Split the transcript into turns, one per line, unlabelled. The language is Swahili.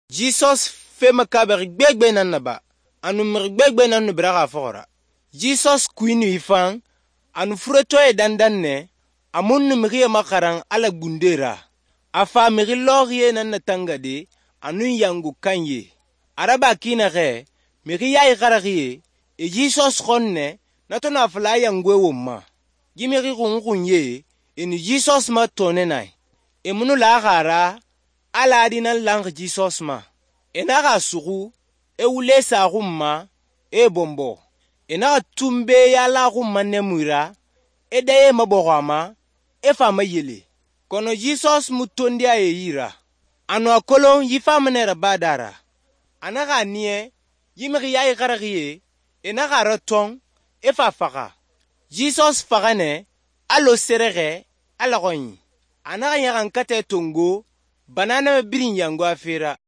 Jesus fe makaber gbegbe nan naba. Anu mir gbegbe nan nu braga fora. Jesus kuinu ifang. Anu fureto e dandan ne. Amun nu miri makarang ala gundera. Afa miri lorie nan natangade. Anu yangu kanye. Araba kina re. Miri ya ikararie. E Jesus konne. Natona fla yangwe woma. Gimiri kunye. Enu Jesus ma tone nai. E munu la gara. Ala adina lang Jesus ma. Enara suru. E ule sa rumma. E bombo. Enara tumbe ya la rumma nemura. E daye maborama. E fama yele. Kono Jesus mutondia e yira. Ano akolon yifama nera badara. Anara nie. Yimiri ya ikararie. Enara ratong. E fafaka. Jesus fagane. Alo serere. Ala ronyi. Anara yaran kate tongo. Banana birin yango afira.